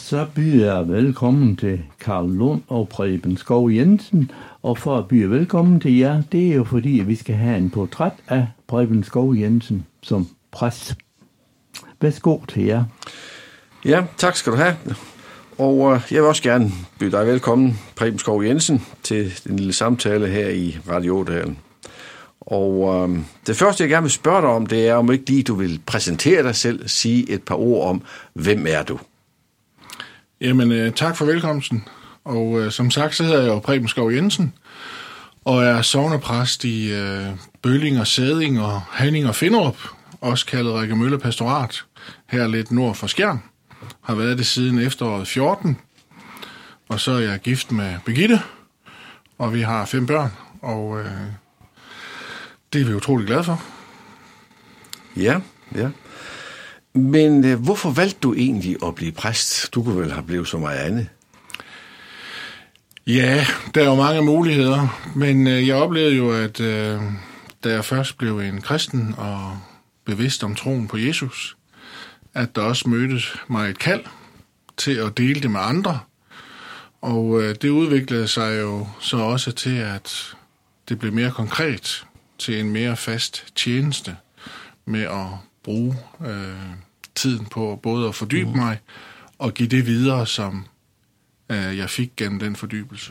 så byder jeg velkommen til Carl Lund og Preben Skov Jensen. Og for at byde velkommen til jer, det er jo fordi, vi skal have en portræt af Preben Skov Jensen som præst. Værsgo til jer. Ja, tak skal du have. Og jeg vil også gerne byde dig velkommen, Preben Skov Jensen, til den lille samtale her i Radio Ådalen. Og det første, jeg gerne vil spørge dig om, det er, om ikke lige du vil præsentere dig selv, sige et par ord om, hvem er du? Jamen, tak for velkomsten. Og som sagt, så hedder jeg jo Preben Skov Jensen, og er sognepræst i Bølling og Sæding og Hanning og Finderup, også kaldet Rækkemølle Pastorat, her lidt nord for Skjern. Har været det siden efteråret 14, og så er jeg gift med Birgitte, og vi har 5 børn, og det er vi utrolig glade for. Ja. Men hvorfor valgte du egentlig at blive præst? Du kunne vel have blevet så meget andet. Ja, der er jo mange muligheder, men jeg oplevede jo, at da jeg først blev en kristen og bevidst om troen på Jesus, at der også mødtes mig et kald til at dele det med andre. Og det udviklede sig jo så også til, at det blev mere konkret til en mere fast tjeneste med at bruge tiden på både at fordybe mig og give det videre, som jeg fik gennem den fordybelse.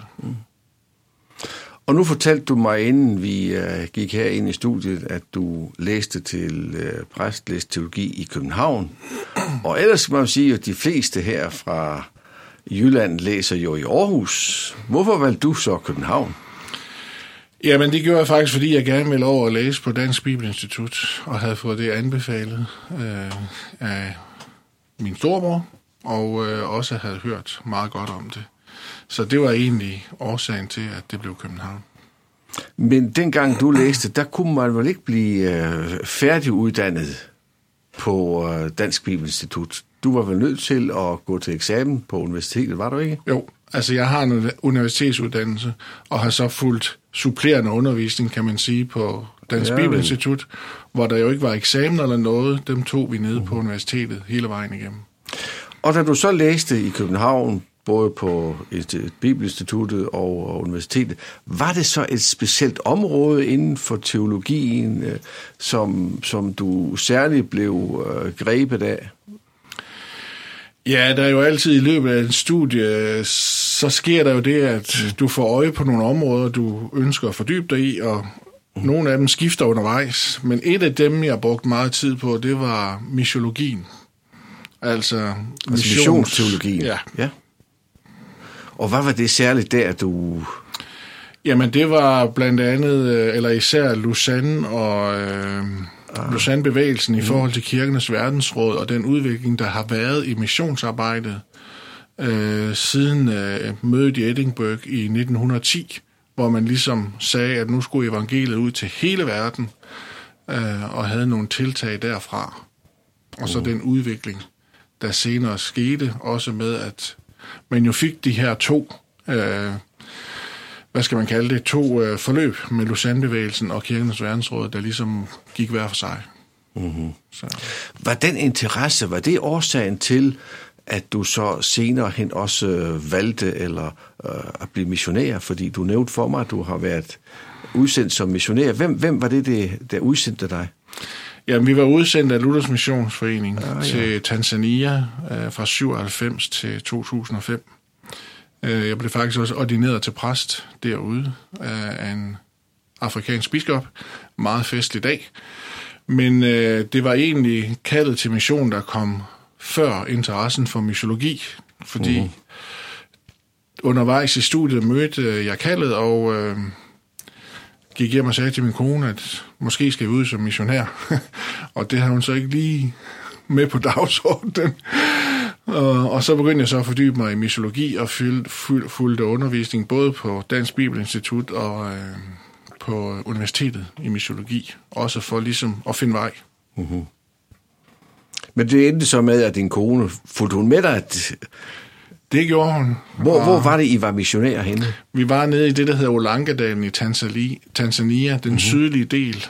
Og nu fortalte du mig, inden vi gik her ind i studiet, at du læste til præst, læste teologi i København. Og ellers skal man jo sige, at de fleste her fra Jylland læser jo i Aarhus. Hvorfor valgte du så København? Jamen, det gjorde jeg faktisk, fordi jeg gerne ville over at læse på Dansk Bibelinstitut, og havde fået det anbefalet af min storebror, og også havde hørt meget godt om det. Så det var egentlig årsagen til, at det blev København. Men dengang du læste, der kunne man vel ikke blive færdiguddannet på Dansk Bibelinstitut? Du var vel nødt til at gå til eksamen på universitetet, var du ikke? Jo, altså jeg har en universitetsuddannelse, og har så fulgt supplerende undervisning, kan man sige, på Dansk Bibelinstitut, hvor der jo ikke var eksamen eller noget. Dem tog vi nede på universitetet hele vejen igennem. Og da du så læste i København, både på Bibelinstituttet og universitetet, var det så et specielt område inden for teologien, som du særligt blev grebet af? Ja, der er jo altid i løbet af et studie, så sker der jo det, at du får øje på nogle områder, du ønsker at fordybe dig i, og nogle af dem skifter undervejs. Men et af dem, jeg brugte meget tid på, det var missiologien. Altså missionsteologien. Ja. Og hvad var det særligt der, du... Jamen, det var blandt andet, eller især Lausanne og Lausanne-bevægelsen i forhold til kirkernes verdensråd og den udvikling, der har været i missionsarbejdet siden mødet i Edinburgh i 1910, hvor man ligesom sagde, at nu skulle evangeliet ud til hele verden, og havde nogle tiltag derfra. Og så den udvikling, der senere skete, også med, at man jo fik de her to, forløb med Lausanne-bevægelsen og kirkernes verdensråd, der ligesom gik hver for sig. Mm-hmm. Var den interesse, var det årsagen til, at du så senere hen også valgte at blive missionær? Fordi du nævnte for mig, at du har været udsendt som missionær. Hvem var det, der udsendte dig? Jamen, vi var udsendt af Luthers Missionsforening til Tanzania fra 97 til 2005. Jeg blev faktisk også ordineret til præst derude af en afrikansk biskop. Meget festlig dag. Men det var egentlig kaldet til mission, der kom før interessen for missiologi. Fordi undervejs i studiet mødte jeg kaldet, og gik hjem og sagde til min kone, at måske skal vi ud som missionær. Og det har hun så ikke lige med på dagsordenen. Og så begyndte jeg så at fordybe mig i missiologi og fulgte undervisning både på Dansk Bibelinstitut og på universitetet i missiologi. Også for ligesom at finde vej. Uh-huh. Men det endte så med, at din kone, fulgte hun med dig? Det gjorde hun. Hvor var det, I var missionærer henne? Vi var nede i det, der hedder Olangadalen i Tanzania, den sydlige del,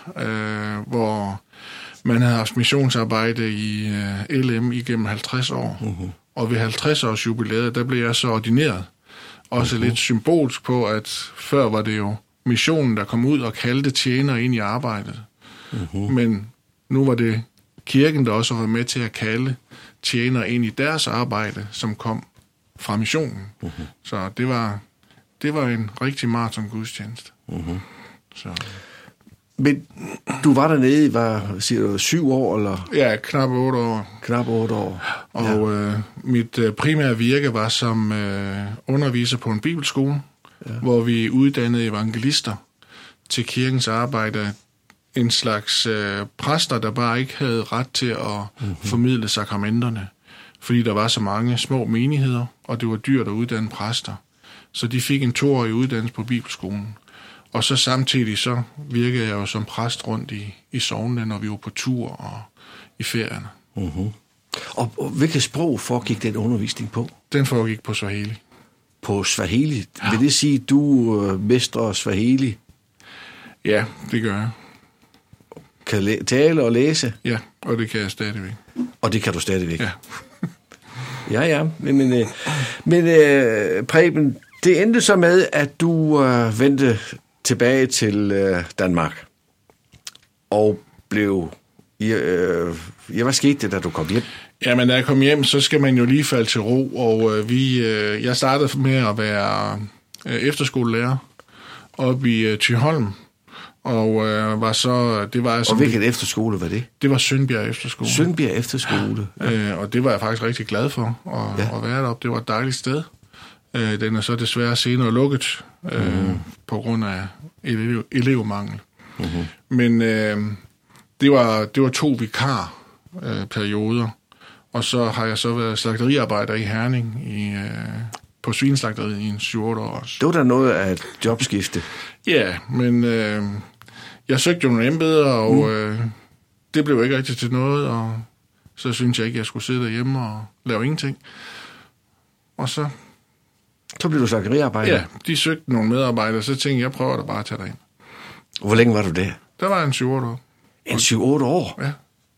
hvor man havde haft missionsarbejde i LM igennem 50 år. Og ved 50-års jubilæet, der blev jeg så ordineret. Også lidt symbolsk på, at før var det jo missionen, der kom ud og kaldte tjenere ind i arbejdet. Men nu var det kirken, der også var med til at kalde tjenere ind i deres arbejde, som kom fra missionen. Så det var en rigtig maraton-gudstjeneste. Så. Men du var dernede i, siger du, 7 år, eller? Ja, knap 8 år. Knap 8 år. Og mit primære virke var som underviser på en bibelskole, hvor vi uddannede evangelister til kirkens arbejde. En slags præster, der bare ikke havde ret til at formidle sakramenterne, fordi der var så mange små menigheder, og det var dyrt at uddanne præster. Så de fik en 2-årig uddannelse på bibelskolen. Og så samtidig så virkede jeg jo som præst rundt i sognene, når vi var på tur og i ferierne. Og hvilket sprog foregik den undervisning på? Den foregik på Swahili. På Swahili? Ja. Vil det sige, at du mestrer Swahili? Ja, det gør jeg. Kan tale og læse? Ja, og det kan jeg stadigvæk. Og det kan du stadigvæk? Ja. Ja. Men Preben, det endte så med, at du vendte tilbage til Danmark og blev... hvad skete det, da du kom hjem? Jamen, da jeg kom hjem, så skal man jo lige falde til ro, og jeg startede med at være efterskolelærer oppe i Thyholm, og var så... Det var og hvilken efterskole var det? Det var Sundbjerg Efterskole. Sundbjerg Efterskole. Ja. Og det var jeg faktisk rigtig glad for at være deroppe. Det var et dejligt sted. Den er så desværre senere lukket på grund af elevmangel. Men det var 2 vikarperioder, og så har jeg så været slagteriarbejder i Herning på svineslagteriet i 7-8 år. Det var da noget af et jobskifte. Ja, men jeg søgte jo nogle embeder, og det blev ikke rigtig til noget, og så syntes jeg ikke, jeg skulle sidde derhjemme og lave ingenting. Og så blev du slagteriarbejder? Ja, de søgte nogle medarbejdere, så tænkte jeg prøver da bare at tage dig ind. Hvor længe var du der? Der var en 7-8 år. En 7-8 år? Ja.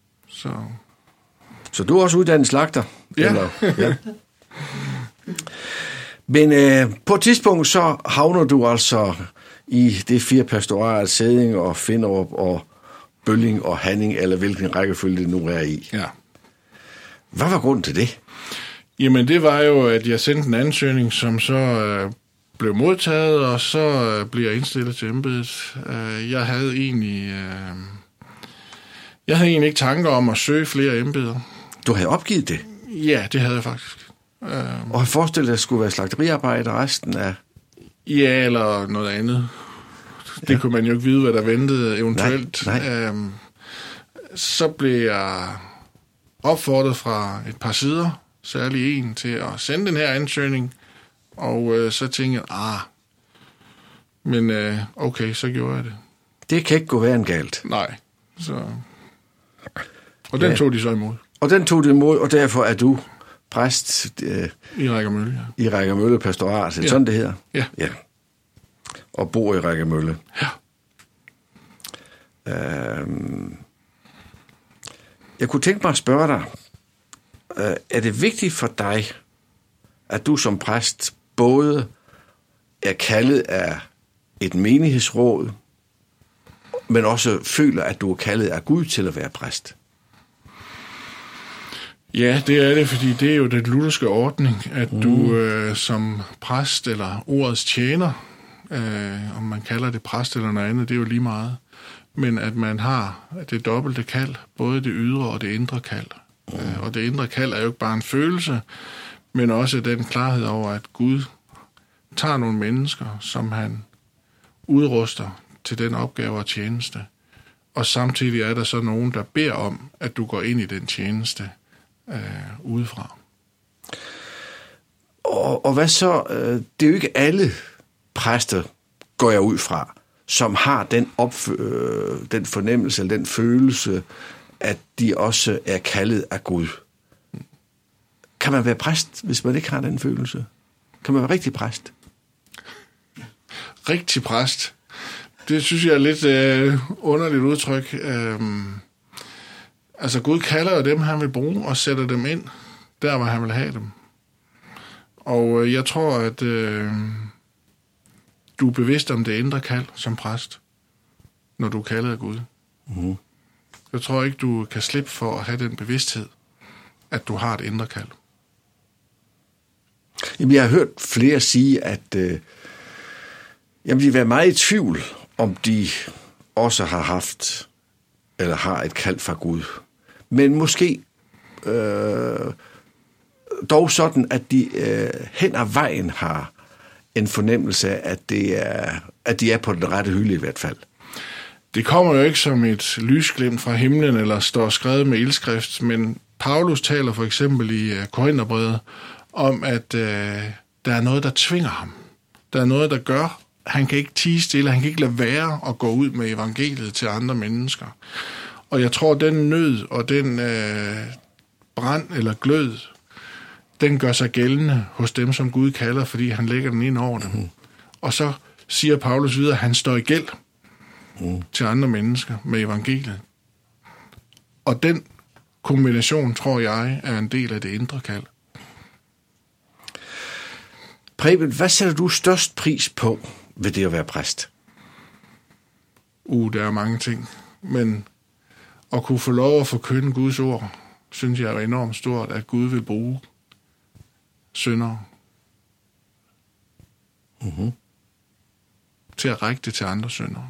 Så du er også uddannet slagter? Ja. Eller? Ja. Men på et tidspunkt så havner du altså i det 4 pastorat, Sæding og Finderup og Bølling og Hanning, eller hvilken rækkefølge det nu er i. Ja. Hvad var grunden til det? Jamen det var jo, at jeg sendte en ansøgning, som så blev modtaget, og så blev jeg indstillet til embedet. Jeg havde egentlig ikke tanker om at søge flere embeder. Du havde opgivet det? Ja, det havde jeg faktisk. Og jeg forestillede dig, at det skulle være slagteriarbejde resten af... Ja, eller noget andet. Det kunne man jo ikke vide, hvad der ventede eventuelt. Nej. Så blev jeg opfordret fra et par sider, særlig en, til at sende den her ansøgning. Og så tænkte jeg, men okay, så gjorde jeg det. Det kan ikke gå værre end galt. Nej. Og den tog de så imod. Og den tog de imod, og derfor er du præst i Rækkermølle, ja. I Rækkermølle pastorat, ja. Sådan det hedder? Ja. Og bor i Rækkermølle. Ja. Jeg kunne tænke mig at spørge dig, er det vigtigt for dig, at du som præst både er kaldet af et menighedsråd, men også føler, at du er kaldet af Gud til at være præst? Ja, det er det, fordi det er jo den lutherske ordning, at du som præst eller ordets tjener, om man kalder det præst eller noget andet, det er jo lige meget, men at man har det dobbelte kald, både det ydre og det indre kald. Og det indre kald er jo ikke bare en følelse, men også den klarhed over, at Gud tager nogle mennesker, som han udruster til den opgave og tjeneste. Og samtidig er der så nogen, der beder om, at du går ind i den tjeneste udefra. Og hvad så? Det er jo ikke alle præster, går jeg ud fra, som har den fornemmelse eller den følelse, at de også er kaldet af Gud. Kan man være præst, hvis man ikke har den følelse? Kan man være rigtig præst? Rigtig præst? Det synes jeg er lidt underligt udtryk. Altså Gud kalder jo dem, han vil bruge, og sætter dem ind der, hvor han vil have dem. Og jeg tror, at du er bevidst om det indre kald som præst, når du er kaldet af Gud. Mm. Jeg tror ikke, du kan slippe for at have den bevidsthed, at du har et indre kald. Jamen, jeg har hørt flere sige, at de vil være meget i tvivl, om de også har haft, eller har et kald fra Gud. Men måske dog sådan, at de hen ad vejen har en fornemmelse af, at de er på den rette hylde i hvert fald. Det kommer jo ikke som et lysglimt fra himlen, eller står skrevet med ildskrift, men Paulus taler for eksempel i Korintherbrevet om, at der er noget, der tvinger ham. Der er noget, der gør, han kan ikke tie stille, han kan ikke lade være at gå ud med evangeliet til andre mennesker. Og jeg tror, den nød og den brand eller glød, den gør sig gældende hos dem, som Gud kalder, fordi han lægger den ind over dem. Mm. Og så siger Paulus videre, at han står i gæld til andre mennesker med evangeliet. Og den kombination, tror jeg, er en del af det indre kald. Preben, hvad sætter du størst pris på ved det at være præst? Der er mange ting, men at kunne få lov at forkynde Guds ord, synes jeg er enormt stort, at Gud vil bruge syndere til at række det til andre syndere.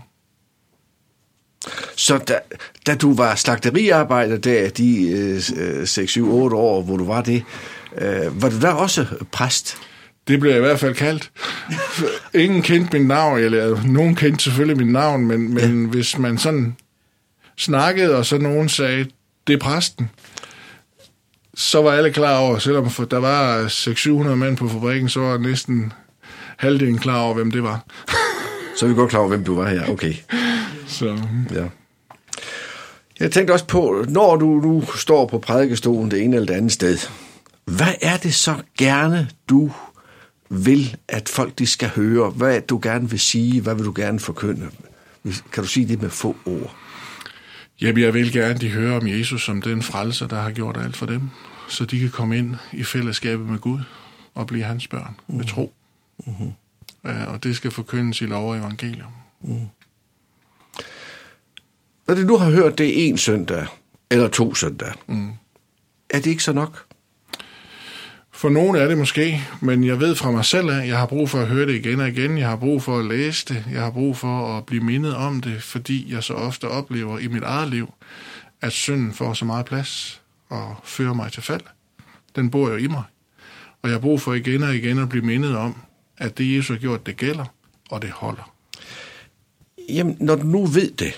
Så da du var slagteriarbejder der de 6-7-8 år, hvor du var det, var du der også præst? Det blev jeg i hvert fald kaldt. Ingen kendte mit navn, eller nogen kendte selvfølgelig mit navn, men hvis man sådan snakkede, og så nogen sagde, det er præsten, så var alle klar over, selvom der var 600-700 mænd på fabrikken, så var næsten halvdelen klar over, hvem det var. Så er vi godt klar over, hvem du var her, okay. Så. Ja. Jeg tænkte også på, når du nu står på prædikestolen det ene eller det andet sted, hvad er det så gerne, du vil, at folk de skal høre? Hvad er det, du gerne vil sige? Hvad vil du gerne forkynde? Kan du sige det med få ord? Jamen, jeg vil gerne, de hører om Jesus som den frelser, der har gjort alt for dem, så de kan komme ind i fællesskabet med Gud og blive hans børn med tro. Mm-hmm. Og det skal forkyndes i lov og evangelium. Mm. Når du nu har hørt det en søndag, eller 2 søndage, er det ikke så nok? For nogen er det måske, men jeg ved fra mig selv, at jeg har brug for at høre det igen og igen. Jeg har brug for at læse det. Jeg har brug for at blive mindet om det, fordi jeg så ofte oplever i mit eget liv, at synden får så meget plads og fører mig til fald. Den bor jo i mig. Og jeg har brug for igen og igen at blive mindet om, at det Jesus har gjort, det gælder, og det holder. Jamen, når du nu ved det,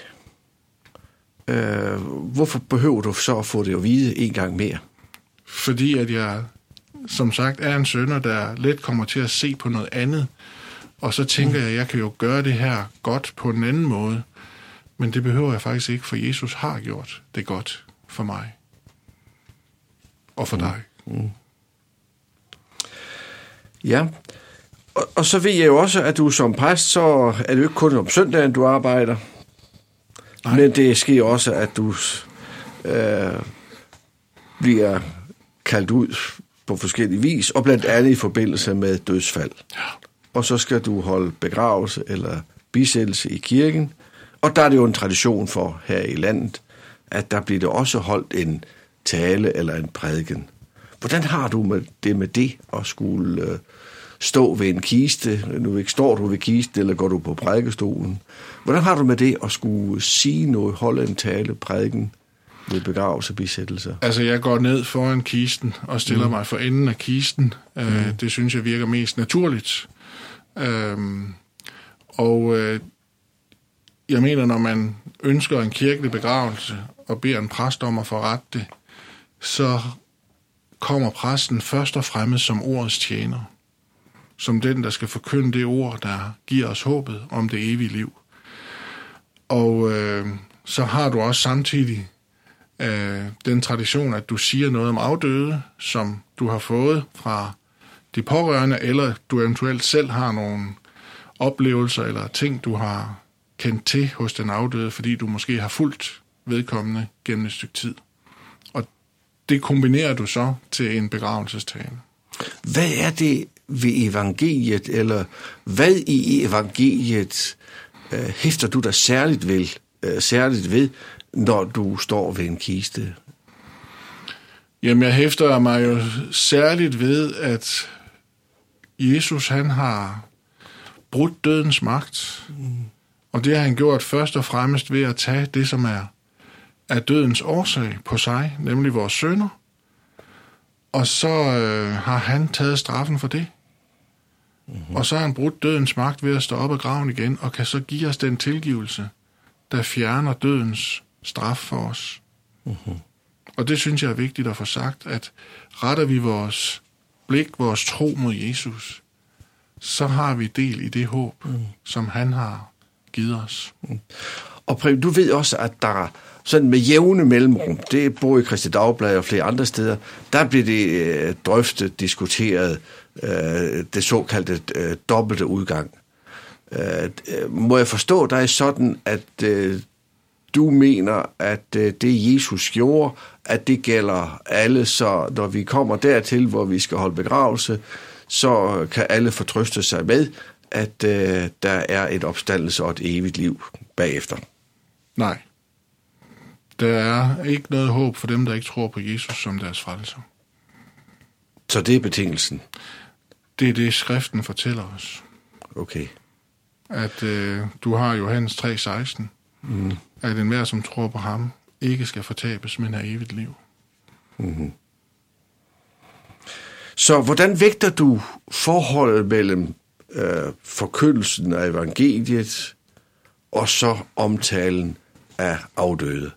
hvorfor behøver du så at få det at vide en gang mere? Fordi at jeg, som sagt, er en synder, der let kommer til at se på noget andet. Og så tænker jeg, at jeg kan jo gøre det her godt på en anden måde. Men det behøver jeg faktisk ikke, for Jesus har gjort det godt for mig. Og for dig. Mm. Ja, og så ved jeg jo også, at du som præst, så er det jo ikke kun om søndagen, du arbejder. Nej. Men det sker også, at du bliver kaldt ud på forskellige vis, og blandt andet i forbindelse med dødsfald. Ja. Og så skal du holde begravelse eller bisættelse i kirken. Og der er det jo en tradition for her i landet, at der bliver det også holdt en tale eller en prædiken. Hvordan har du med det at skulle stå ved en kiste? Nu ikke står du ved kiste, eller går du på prædikestolen? Hvordan har du med det at skulle sige noget, holde en tale, prædiken ved begravelse og bisættelse? Altså, jeg går ned foran kisten og stiller mig for enden af kisten. Det synes jeg virker mest naturligt. Jeg mener, når man ønsker en kirkelig begravelse og beder en præst om at forrette det, så kommer præsten først og fremmest som ordets tjener. Som den, der skal forkynde det ord, der giver os håbet om det evige liv. Og så har du også samtidig den tradition, at du siger noget om afdøde, som du har fået fra de pårørende, eller du eventuelt selv har nogle oplevelser eller ting, du har kendt til hos den afdøde, fordi du måske har fulgt vedkommende gennem et stykke tid. Og det kombinerer du så til en begravelsestale. Hvad er det ved evangeliet, eller hvad i evangeliet hæfter du dig særligt ved, når du står ved en kiste? Jamen, jeg hæfter mig jo særligt ved, at Jesus, han har brudt dødens magt. Og det har han gjort først og fremmest ved at tage det, som er dødens årsag på sig, nemlig vores synder. Og så har han taget straffen for det. Og så har han brudt dødens magt ved at stå op af graven igen, og kan så give os den tilgivelse, der fjerner dødens straf for os. Og det synes jeg er vigtigt at få sagt, at retter vi vores blik, vores tro mod Jesus, så har vi del i det håb, som han har givet os. Og Preben, du ved også, at der sådan med jævne mellemrum, det er både i Kristi Dagblad og flere andre steder, der bliver det drøftet, diskuteret, det såkaldte dobbelte udgang. Må jeg forstå dig sådan, at du mener, at det Jesus gjorde, at det gælder alle, så når vi kommer dertil, hvor vi skal holde begravelse, så kan alle fortrøste sig med, at der er et opstandelse og et evigt liv bagefter? Nej. Der er ikke noget håb for dem, der ikke tror på Jesus som deres frelser. Så det er betingelsen? Det er det, skriften fortæller os. Okay. At du har Johannes 3,16, at enhver, som tror på ham, ikke skal fortabes, men har evigt liv. Så hvordan vægter du forholdet mellem forkyndelsen af evangeliet og så omtalen af afdøde?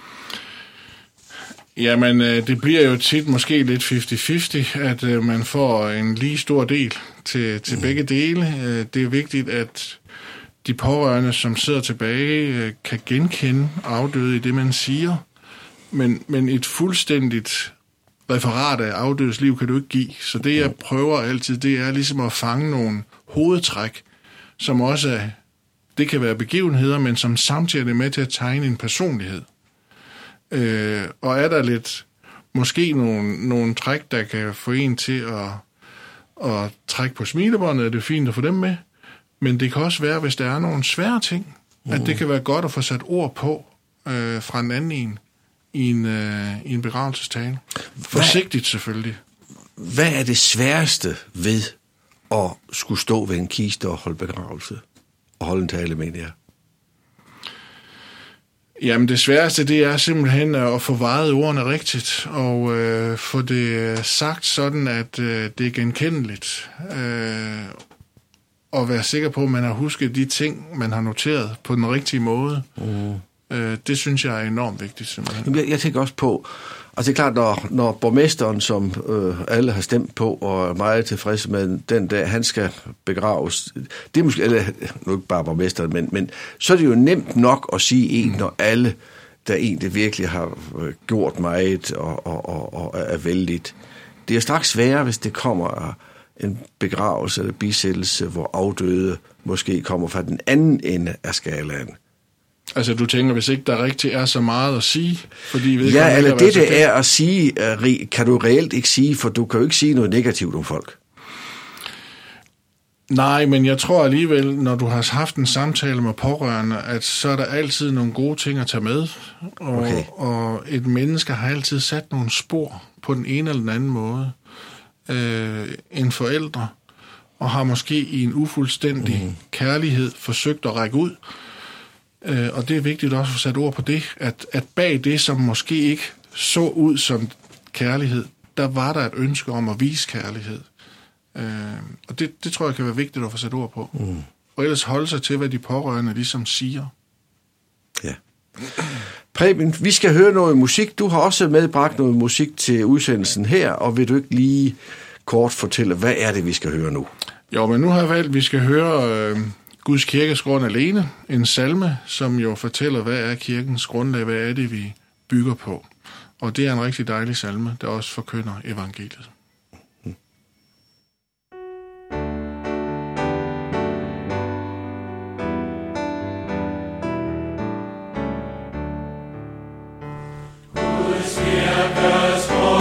Jamen, det bliver jo tit måske lidt 50-50, at man får en lige stor del til begge dele. Det er vigtigt, at de pårørende, som sidder tilbage, kan genkende afdøde i det, man siger. Men et fuldstændigt referat af afdødes liv kan du ikke give. Så det, jeg prøver altid, det er ligesom at fange nogle hovedtræk, som også det kan være begivenheder, men som samtidig er med til at tegne en personlighed. Og er der lidt, måske nogle træk, der kan få en til at trække på smilebåndet, er det fint at få dem med. Men det kan også være, hvis der er nogle svære ting, at det kan være godt at få sat ord på fra en anden i en begravelsestale. Forsigtigt selvfølgelig. Hvad er det sværeste ved at skulle stå ved en kiste og holde begravelse? Og holde en tale, mener jeg? Jamen det sværeste, det er simpelthen at få vejet ordene rigtigt, og få det sagt sådan, at det er genkendeligt. Og være sikker på, at man har husket de ting, man har noteret på den rigtige måde. Det synes jeg er enormt vigtigt, simpelthen. Jeg tænker også på, altså det er klart, når borgmesteren, som alle har stemt på, og er meget tilfredse med den dag, han skal begraves, det er måske, eller nu ikke bare borgmesteren, men så er det jo nemt nok at sige når alle, der egentlig virkelig har gjort meget og er vældigt. Det er straks sværere, hvis det kommer en begravelse eller bisættelse, hvor afdøde måske kommer fra den anden ende af skalaen. Altså, du tænker, hvis ikke der rigtig er så meget at sige? Fordi ja, eller det er at sige, kan du reelt ikke sige, for du kan jo ikke sige noget negativt om folk. Nej, men jeg tror alligevel, når du har haft en samtale med pårørende, at så er der altid nogle gode ting at tage med. Og et menneske har altid sat nogle spor på den ene eller den anden måde. En forældre, og har måske i en ufuldstændig kærlighed forsøgt at række ud. Og det er vigtigt også at få sat ord på det, at bag det, som måske ikke så ud som kærlighed, der var der et ønske om at vise kærlighed. Og det tror jeg kan være vigtigt at få sat ord på. Og ellers holde sig til, hvad de pårørende ligesom siger. Ja. Preben, vi skal høre noget musik. Du har også medbragt noget musik til udsendelsen her, og vil du ikke lige kort fortælle, hvad er det, vi skal høre nu? Jo, men nu har jeg valgt, at vi skal høre Guds kirkes grund alene, en salme, som jo fortæller, hvad er kirkens grundlag, hvad er det, vi bygger på. Og det er en rigtig dejlig salme, der også forkynder evangeliet. Guds kirkes grund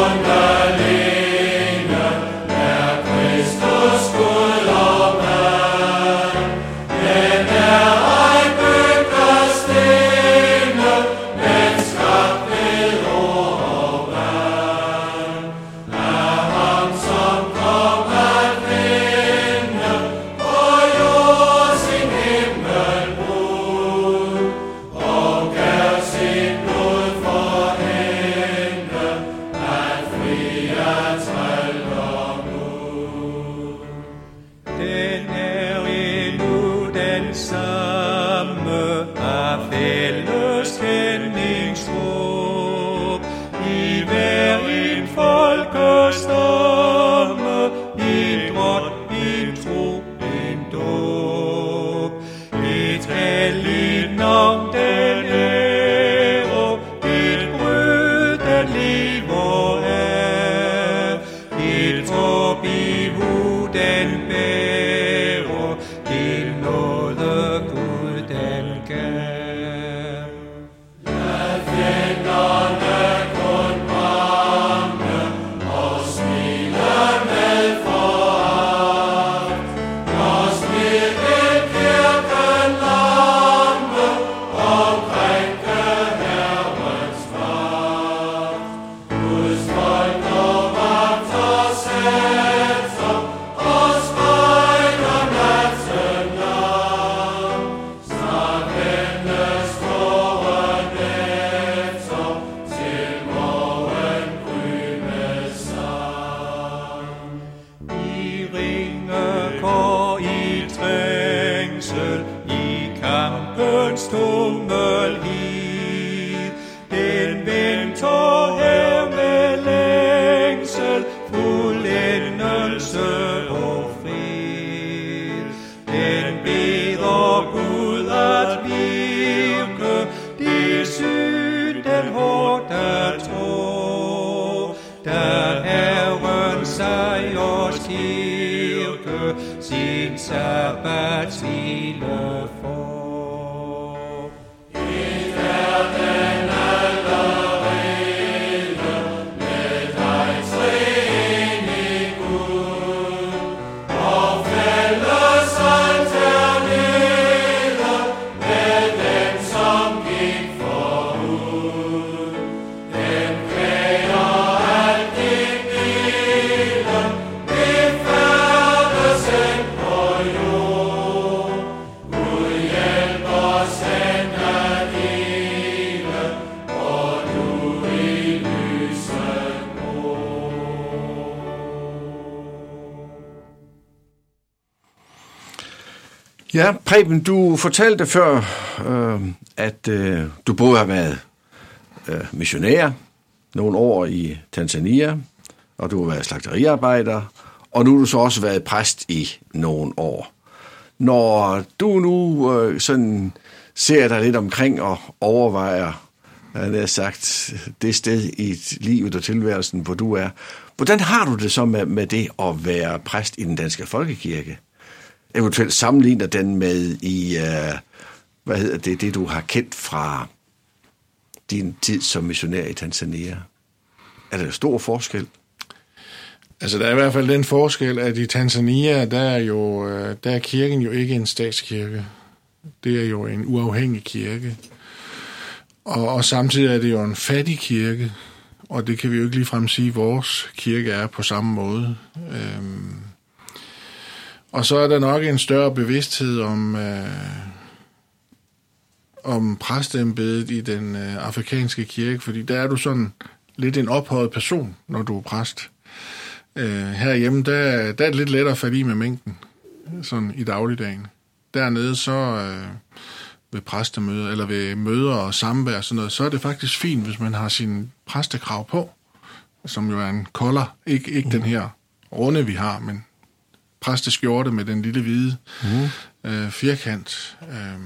da Herren sejrskirke sin sabbatshvile får. Ja, Preben, du fortalte før, at du både har været missionær nogle år i Tanzania, og du har været slagteriarbejder, og nu har du så også været præst i nogle år. Når du nu sådan ser dig lidt omkring og overvejer, han har sagt, det sted i livet og tilværelsen, hvor du er, hvordan har du det så med det at være præst i den danske folkekirke? Eventuelt sammenligner den med det du har kendt fra din tid som missionær i Tanzania. Er der stor forskel? Altså, der er i hvert fald den forskel, at i Tanzania, der er kirken jo ikke en statskirke. Det er jo en uafhængig kirke. Og samtidig er det jo en fattig kirke, og det kan vi jo ikke ligefrem sige, at vores kirke er på samme måde. Og så er der nok en større bevidsthed om præsteembedet i den afrikanske kirke, fordi der er du sådan lidt en ophøjet person, når du er præst. Herhjemme, der er det lidt lettere at falde i med mængden, sådan i dagligdagen. Dernede så ved præstemøder, eller ved møder og samvær og sådan noget, så er det faktisk fint, hvis man har sin præstekrav på, som jo er en kolder, ikke den her runde, vi har, men præsteskjorte med den lille hvide firkant.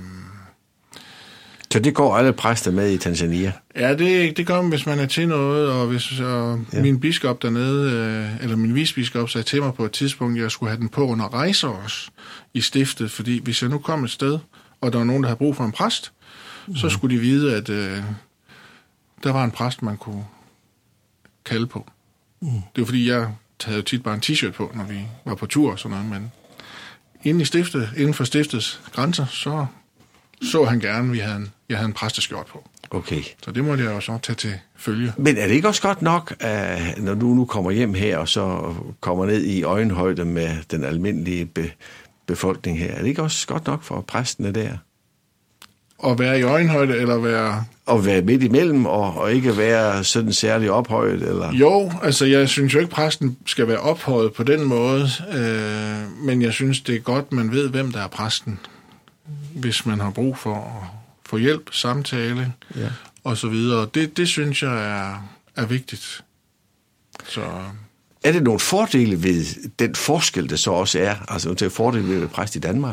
Så det går alle præster med i Tanzania? Ja, det gør man, hvis man er til noget, og hvis min biskop dernede, eller min visbiskop sagde til mig på et tidspunkt, at jeg skulle have den på under rejser også i stiftet, fordi hvis jeg nu kom et sted, og der var nogen, der havde brug for en præst, så skulle de vide, at der var en præst, man kunne kalde på. Det var fordi, jeg havde jo tit bare en t-shirt på, når vi var på tur og sådan noget, men inden for stiftets grænser, så han gerne, at jeg havde en præsteskjort på. Okay. Så det måtte jeg jo så tage til følge. Men er det ikke også godt nok, når du nu kommer hjem her, og så kommer ned i øjenhøjde med den almindelige befolkning her, er det ikke også godt nok for præstene der? At være i øjenhøjde, eller være... At være midt imellem, og ikke være sådan særlig ophøjet, eller... Jo, altså jeg synes jo ikke, præsten skal være ophøjet på den måde, men jeg synes, det er godt, man ved, hvem der er præsten, hvis man har brug for at få hjælp, samtale, og så videre. Det synes jeg er vigtigt. Så... Er det nogle fordele ved den forskel, der så også er, altså til fordele ved at være præst i Danmark?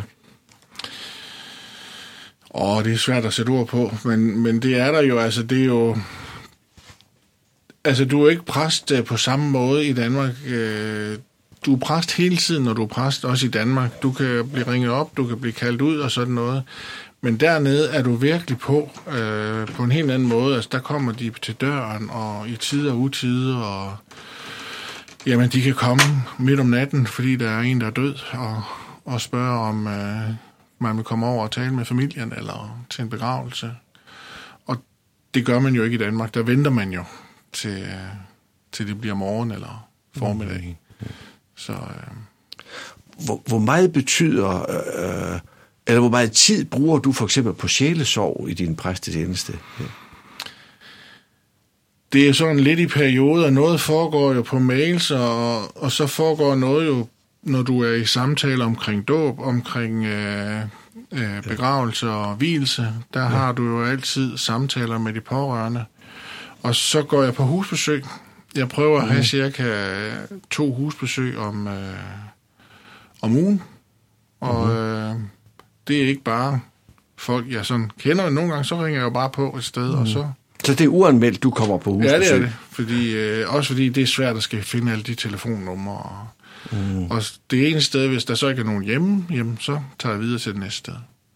Det er svært at sætte ord på, men det er der jo, altså det er jo... Altså, du er ikke præst på samme måde i Danmark. Du er præst hele tiden, når du er præst, også i Danmark. Du kan blive ringet op, du kan blive kaldt ud og sådan noget. Men dernede er du virkelig på en helt anden måde. Altså, der kommer de til døren, og i tider og utider, og jamen, de kan komme midt om natten, fordi der er en, der er død, og spørge om man vil komme over og tale med familien, eller til en begravelse. Og det gør man jo ikke i Danmark. Der venter man jo til det bliver morgen eller formiddag. Så, Hvor meget betyder, eller hvor meget tid bruger du for eksempel på sjælesorg i din præstetjeneste? Ja. Det er sådan lidt i perioder. Noget foregår jo på mails, og så foregår noget jo, når du er i samtaler omkring dåb, omkring begravelse og vielse. Der har du jo altid samtaler med de pårørende. Og så går jeg på husbesøg. Jeg prøver at have cirka 2 husbesøg om ugen. Og det er ikke bare folk, jeg sådan kender. Nogle gange så ringer jeg jo bare på et sted, og så Så det er uanmeldt, du kommer på husbesøg? Ja, det er det. Også fordi det er svært at skal finde alle de telefonnumre. Og det ene sted, hvis der så ikke er nogen hjemme, så tager jeg videre til det næste sted.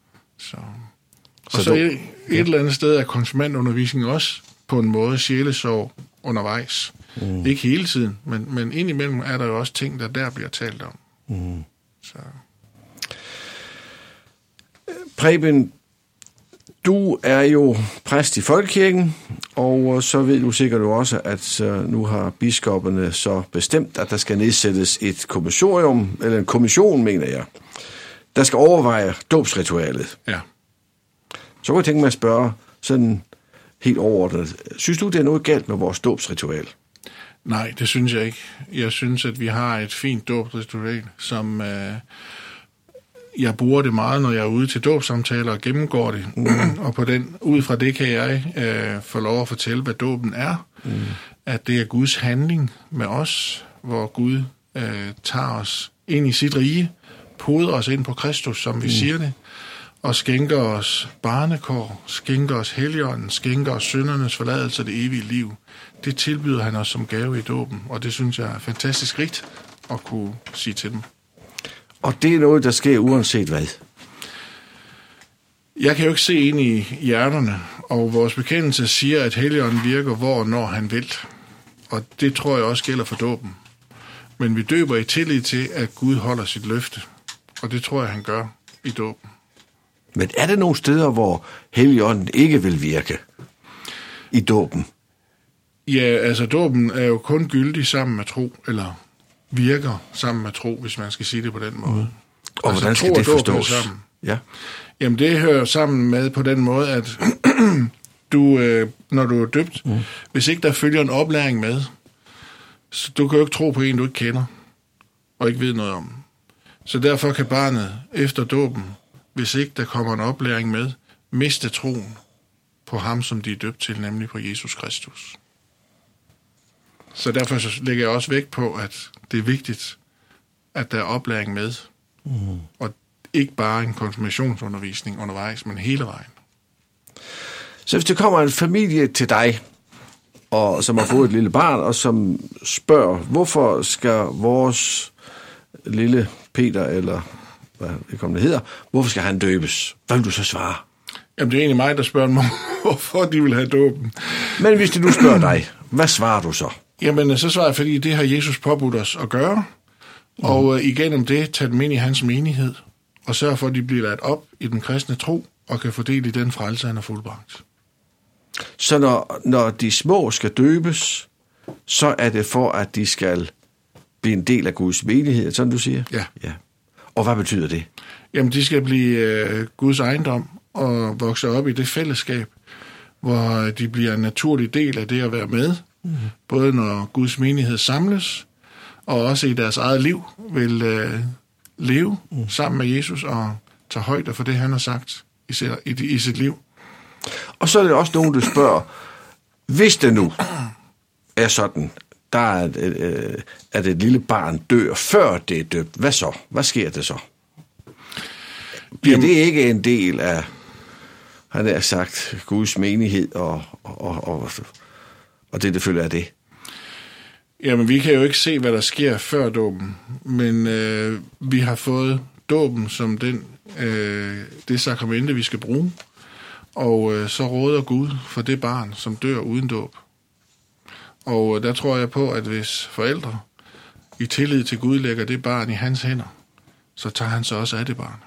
Så et eller andet sted er konfirmandundervisning også på en måde sjælesorg undervejs. Ikke hele tiden, men indimellem er der jo også ting, der bliver talt om. Så. Preben, du er jo præst i Folkekirken, og så ved du sikkert også, at nu har biskopperne så bestemt, at der skal nedsættes et kommissorium, eller en kommission, mener jeg, der skal overveje dåbsritualet. Ja. Så kunne jeg tænke mig at spørge sådan helt overordnet. Synes du, det er noget galt med vores dåbsritual? Nej, det synes jeg ikke. Jeg synes, at vi har et fint dåbsritual, som jeg bruger det meget, når jeg er ude til dåbssamtaler og gennemgår det. Og ud fra det kan jeg få lov at fortælle, hvad dåben er. At det er Guds handling med os, hvor Gud tager os ind i sit rige, poder os ind på Kristus, som vi siger det, og skænker os barnekår, skænker os Helligånden, skænker os syndernes forladelse og det evige liv. Det tilbyder han os som gave i dåben, og det synes jeg er fantastisk rigt at kunne sige til dem. Og det er noget, der sker uanset hvad? Jeg kan jo ikke se ind i hjerterne, og vores bekendelse siger, at Helligånden virker, hvor og når han vil. Og det tror jeg også gælder for dåben. Men vi døber i tillid til, at Gud holder sit løfte. Og det tror jeg, han gør i dåben. Men er der nogle steder, hvor Helligånden ikke vil virke i dåben? Ja, altså dåben er jo kun gyldig sammen med tro, eller virker sammen med tro, hvis man skal sige det på den måde. Og altså, hvordan skal det forstås? Ja. Jamen det hører sammen med på den måde, at du, når du er døbt, hvis ikke der følger en oplæring med, så du kan jo ikke tro på en, du ikke kender, og ikke ved noget om. Så derfor kan barnet efter dåben, hvis ikke der kommer en oplæring med, miste troen på ham, som de er døbt til, nemlig på Jesus Kristus. Så derfor lægger jeg også vægt på, at det er vigtigt, at der er oplæring med, og ikke bare en konfirmationsundervisning undervejs, men hele vejen. Så hvis der kommer en familie til dig, og som har fået et lille barn, og som spørger, hvorfor skal vores lille Peter, eller hvad det hedder, hvorfor skal han døbes? Hvad vil du så svare? Jamen det er egentlig mig, der spørger mig, hvorfor de vil have dåben. Men hvis de nu spørger dig, hvad svarer du så? Jamen så svarer jeg, fordi det har Jesus påbudt os at gøre, og igennem det tage dem ind i hans menighed, og sørge for, at de bliver ladt op i den kristne tro, og kan få del i den frelse, han har fuldbragt. Så når de små skal døbes, så er det for, at de skal blive en del af Guds menighed, sådan du siger? Ja. Og hvad betyder det? Jamen, de skal blive Guds ejendom og vokse op i det fællesskab, hvor de bliver en naturlig del af det at være med, både når Guds menighed samles, og også i deres eget liv vil leve sammen med Jesus og tage højde for det, han har sagt i sit liv. Og så er det også nogen, der spørger, hvis det nu er sådan, der er at et lille barn dør, før det er døbt, hvad så? Hvad sker det så? Bliver det ikke en del af, han har sagt, Guds menighed og det følger af det? Jamen, vi kan jo ikke se, hvad der sker før dåben, men vi har fået dåben som det sakramente, vi skal bruge, og så råder Gud for det barn, som dør uden dåb. Og der tror jeg på, at hvis forældre i tillid til Gud lægger det barn i hans hænder, så tager han sig også af det barn.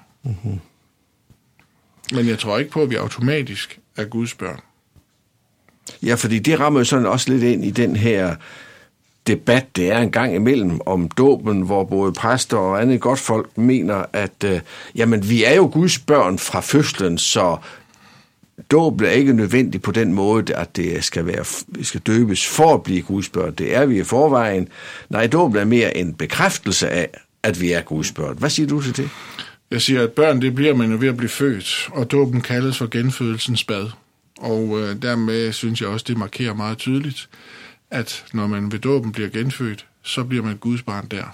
Men jeg tror ikke på, at vi automatisk er Guds børn. Ja, fordi det rammer jo sådan også lidt ind i den her debat, det er en gang imellem om dåben, hvor både præster og andet godt folk mener, at jamen, vi er jo Guds børn fra fødslen, så dåben er ikke nødvendig på den måde, at det skal døbes for at blive Guds børn. Det er vi i forvejen. Nej, dåben er mere en bekræftelse af, at vi er Guds børn. Hvad siger du til det? Jeg siger, at børn, det bliver man jo ved at blive født, og dåben kaldes for genfødelsens bad. Og dermed synes jeg også, det markerer meget tydeligt, at når man ved dåben bliver genfødt, så bliver man Guds barn der.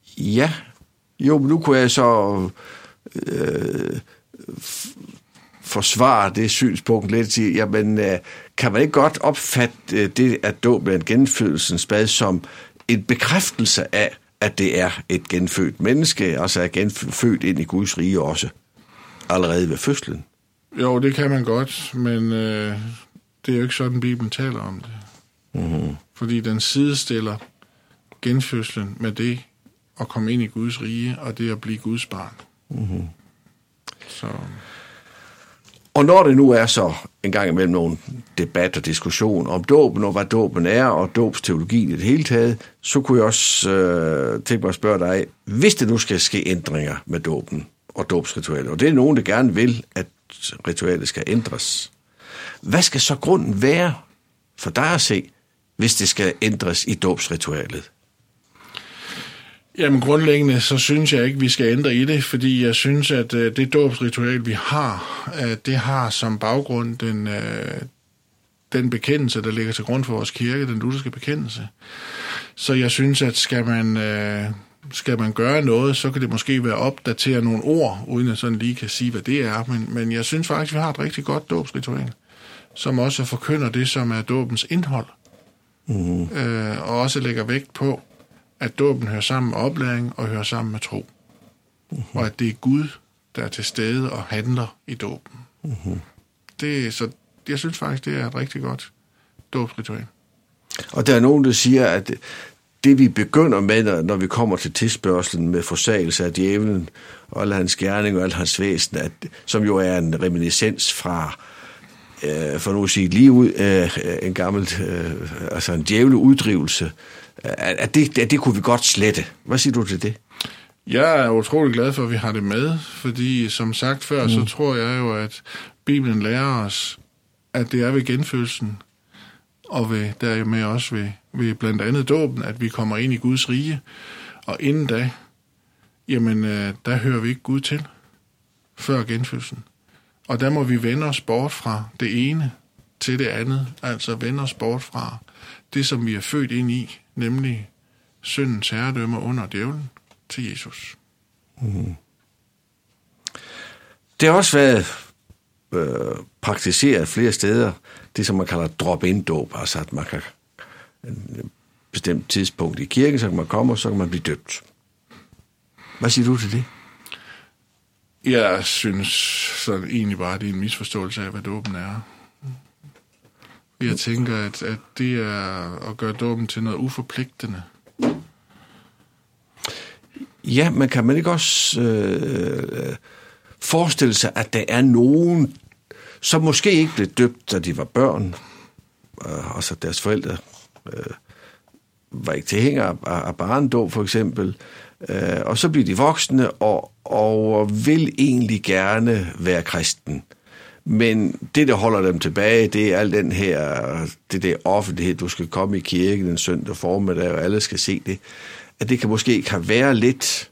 Ja, jo, men nu kunne jeg så forsvare det synspunkt lidt, sige, jamen, kan man ikke godt opfatte det, at dåben er en genfødelsens bad, som en bekræftelse af, at det er et genfødt menneske, altså er genfødt ind i Guds rige også, allerede ved fødslen? Jo, det kan man godt, men det er jo ikke sådan, Bibelen taler om det. Mm-hmm. Fordi den sidestiller genfødslen med det at komme ind i Guds rige, og det at blive Guds barn. Mm-hmm. Så. Og når det nu er så en gang imellem nogle debat og diskussion om dåben, og hvad dåben er, og dåbsteologien i det hele taget, så kunne jeg også tænke mig at spørge dig, hvis det nu skal ske ændringer med dåben og dåbsritualet, og det er nogen, der gerne vil, at ritualet skal ændres. Hvad skal så grunden være for dig at se, hvis det skal ændres i dåbsritualet? Jamen grundlæggende, så synes jeg ikke, vi skal ændre i det, fordi jeg synes, at det dåbsritual, vi har, det har som baggrund den bekendelse, der ligger til grund for vores kirke, den lutherske bekendelse. Så jeg synes, at skal man gøre noget, så kan det måske være opdatere nogle ord, uden at sådan lige kan sige, hvad det er. Men jeg synes faktisk, vi har et rigtig godt dåbsritual, som også forkynder det, som er dåbens indhold. Mm-hmm. Og også lægger vægt på, at dåben hører sammen med oplæring og hører sammen med tro. Mm-hmm. Og at det er Gud, der er til stede og handler i dåben. Mm-hmm. Så jeg synes faktisk, det er et rigtig godt dåbsritual. Og der er nogen, der siger, at det vi begynder med, når vi kommer til tilspørgselen med forsagelse af djævlen og al hans gerning og al hans væsen, som jo er en reminiscens fra, for nu at sige lige ud, en gammel, altså en djævleuddrivelse, at det kunne vi godt slette. Hvad siger du til det? Jeg er utrolig glad for, at vi har det med, fordi som sagt før, så tror jeg jo, at Bibelen lærer os, at det er ved genfødelsen, og dermed også ved blandt andet dåben, at vi kommer ind i Guds rige, og inden da, jamen, der hører vi ikke Gud til, før genfødelsen. Og der må vi vende os bort fra det ene til det andet, altså vende os bort fra det, som vi er født ind i, nemlig syndens herredømme under djævlen, til Jesus. Mm. Det har også været praktiseret flere steder, det som man kalder drop-in-dåb, altså at man kan en bestemt tidspunkt i kirken, så kan man komme, og så kan man blive døbt. Hvad siger du til det? Jeg synes så egentlig bare, at det er en misforståelse af, hvad dåben er. Jeg tænker, at det er at gøre dåben til noget uforpligtende. Ja, men kan man ikke også forestille sig, at der er nogen, som måske ikke blev døbt, da de var børn, altså deres forældre var ikke tilhængere af barnedåb for eksempel, og så bliver de voksne og vil egentlig gerne være kristen. Men det, der holder dem tilbage, det er al den her, det der offentlighed, du skal komme i kirken en søndag formiddag, og alle skal se det, at det kan måske være lidt,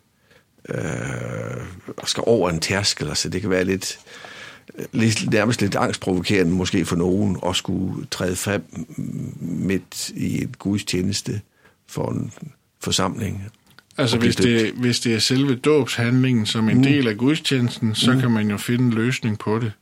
skal over en tærskel, altså det kan være lidt nærmest lidt angstprovokerende måske for nogen at skulle træde frem midt i et gudstjeneste for en forsamling. Altså hvis det er selve dåbshandlingen som en del af gudstjenesten, så kan man jo finde en løsning på det.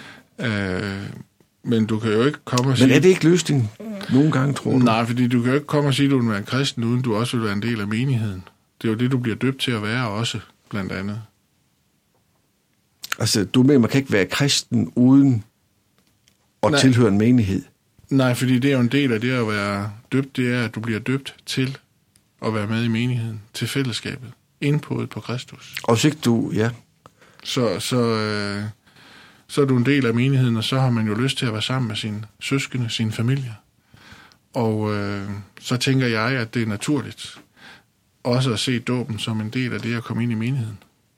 Men du kan jo ikke komme og sige... Men er det ikke løsning nogle gange, tror du? Nej, fordi du kan jo ikke komme og sige, at du vil være en kristen, uden du også vil være en del af menigheden. Det er jo det, du bliver døbt til at være også, blandt andet. Altså, du mener, man kan ikke være kristen uden at tilhøre en menighed? Nej, fordi det er jo en del af det at være døbt, det er, at du bliver døbt til at være med i menigheden, til fællesskabet, indpået på Kristus. Og så ikke du, ja. Så er du en del af menigheden, og så har man jo lyst til at være sammen med sine søskende, sine familier. Og så tænker jeg, at det er naturligt også at se dåben som en del af det at komme ind i menigheden.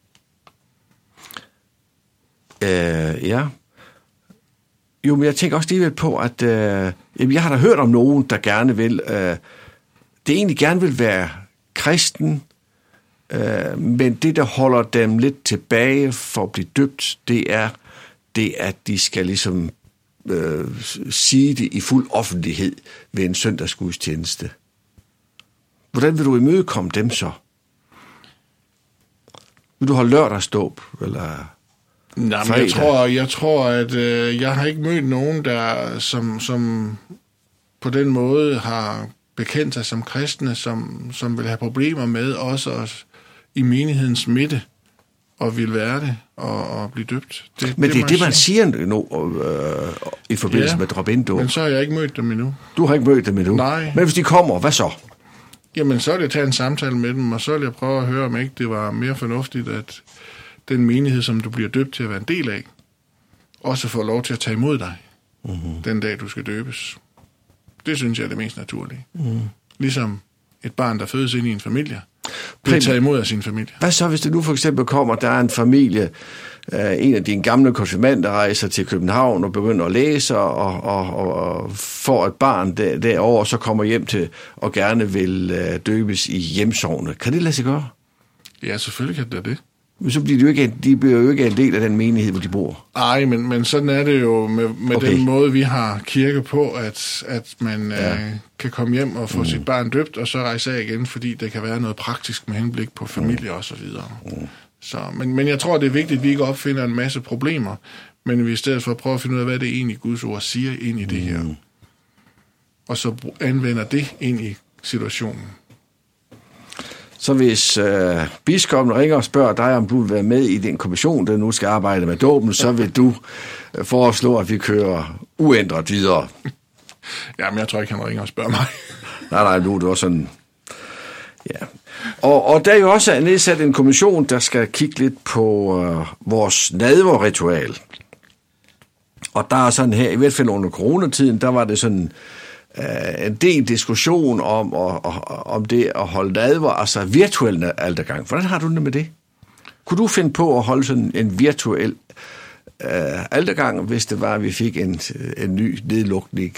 Ja. Jo, men jeg tænker også alligevel på, at jeg har da hørt om nogen, der gerne vil, det egentlig gerne vil være kristen, men det, der holder dem lidt tilbage for at blive døbt, det er det, at de skal ligesom sige det i fuld offentlighed ved en søndagsgudstjeneste. Hvordan vil du imødekomme dem så? Vil du holde lørdagsdåb, eller... Nej, men jeg tror, at jeg har ikke mødt nogen, der som på den måde har bekendt sig som kristne, som vil have problemer med også i menighedens midte og vil være det og blive døbt. Men det er det, man siger nu i forbindelse med drop-in-dåb. Men så har jeg ikke mødt dem endnu. Du har ikke mødt dem endnu? Nej. Men hvis de kommer, hvad så? Jamen, så vil jeg tage en samtale med dem, og så vil jeg prøve at høre, om ikke det var mere fornuftigt, at den menighed, som du bliver døbt til at være en del af, også får lov til at tage imod dig, den dag, du skal døbes. Det synes jeg er det mest naturlige. Ligesom et barn, der fødes ind i en familie, bliver taget imod af sin familie. Hvad så, hvis det nu for eksempel kommer, der er en familie, en af dine gamle konfirmander rejser til København og begynder at læse og får et barn derovre, så kommer hjem til og gerne vil døbes i hjemsognet. Kan det lade sig gøre? Ja, selvfølgelig kan det det. Men så bliver de bliver jo ikke en del af den menighed, hvor de bor. Nej, men sådan er det jo med okay. Den måde, vi har kirke på, at man kan komme hjem og få sit barn døbt, og så rejse af igen, fordi det kan være noget praktisk med henblik på familie og så videre. Så, men jeg tror, det er vigtigt, at vi ikke opfinder en masse problemer, men vi i stedet for at prøve at finde ud af, hvad det egentlig Guds ord siger ind i det her. Og så anvender det ind i situationen. Så hvis biskoppen ringer og spørger dig, om du vil være med i den kommission, der nu skal arbejde med dåben, så vil du foreslå, at vi kører uændret videre. Jamen, jeg tror ikke, han ringer og spørger mig. Nej, nu er det også sådan. Ja. Og der er jo også nedsat en kommission, der skal kigge lidt på vores nadverritual. Og der er sådan her, i hvert fald under coronatiden, der var det sådan en del diskussion om det at holde nadver, altså virtuel altergang. Hvordan har du det med det? Kunne du finde på at holde sådan en virtuel altergang, hvis det var, at vi fik en ny nedlukning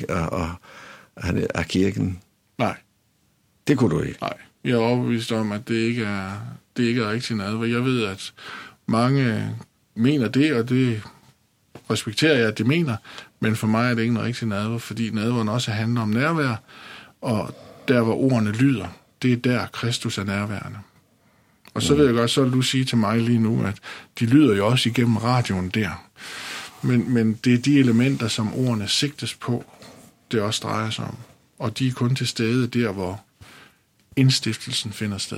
af kirken? Nej. Det kunne du ikke? Nej. Jeg er overbevist om, at det ikke er rigtig nadver. Jeg ved, at mange mener det, og det respekterer jeg, at de mener, men for mig er det ikke en rigtig nadver, fordi nadveren også handler om nærvær, og der, hvor ordene lyder, det er der, Kristus er nærværende. Og så ved jeg godt, så vil du sige til mig lige nu, at de lyder jo også igennem radioen der. Men det er de elementer, som ordene sigtes på, det også drejer sig om. Og de er kun til stede der, hvor indstiftelsen finder sted.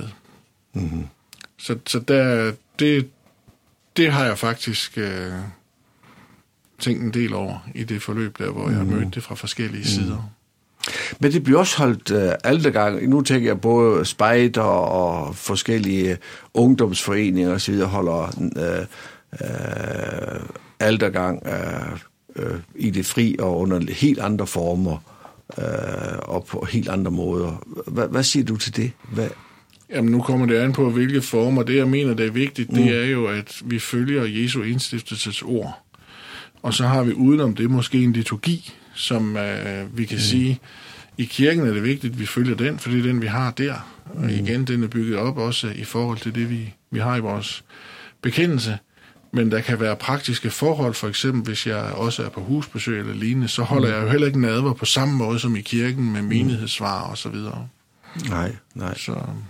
Så der, det har jeg faktisk tænkt en del over i det forløb der, hvor jeg har mødt det fra forskellige sider. Men det bliver også holdt altergang. Nu tænker jeg både spejder og forskellige ungdomsforeninger og så videre holder altergang i det fri og under helt andre former og på helt andre måder. Hvad siger du til det? Jamen, nu kommer det an på, hvilke former. Det, jeg mener, det er vigtigt, det er jo, at vi følger Jesu indstiftelses ord. Og så har vi udenom det måske en liturgi, som vi kan sige, i kirken er det vigtigt, at vi følger den, for det er den, vi har der. Og igen, den er bygget op også i forhold til det, vi har i vores bekendelse. Men der kan være praktiske forhold, for eksempel hvis jeg også er på husbesøg eller lignende, så holder jeg jo heller ikke nadver på samme måde som i kirken med menighedssvar og så videre. Nej. Så.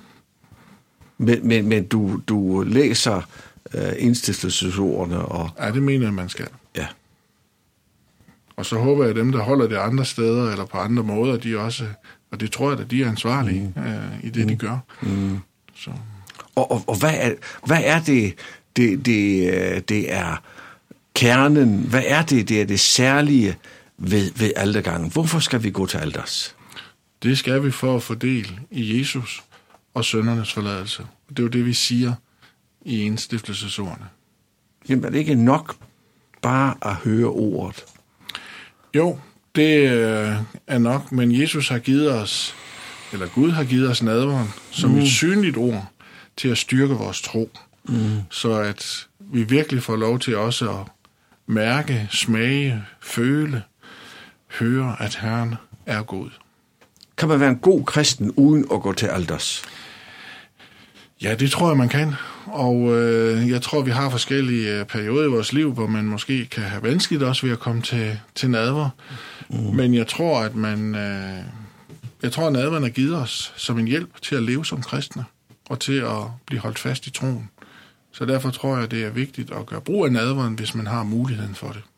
Men du læser indstiftelsesordene og... Ja, det mener jeg, man skal. Ja. Og så håber jeg, at dem, der holder det andre steder eller på andre måder, de også, og det tror jeg, at de er ansvarlige i det, de gør. Så. Og hvad er det, det er kernen, hvad er det særlige ved altergangen? Hvorfor skal vi gå til alters? Det skal vi for at få del i Jesus og syndernes forladelse. Det er jo det, vi siger i indstiftelsesordene. Jamen er det ikke nok bare at høre ordet? Jo, det er nok, men Jesus har givet os, eller Gud har givet os nadveren som et synligt ord til at styrke vores tro. Så at vi virkelig får lov til også at mærke, smage, føle, høre, at Herren er god. Kan man være en god kristen uden at gå til alters? Ja, det tror jeg, man kan. Og jeg tror, vi har forskellige perioder i vores liv, hvor man måske kan have vanskeligt også ved at komme til nadver. Men jeg tror, at nadveren er givet os som en hjælp til at leve som kristne, og til at blive holdt fast i troen. Så derfor tror jeg, det er vigtigt at gøre brug af nadveren, hvis man har muligheden for det.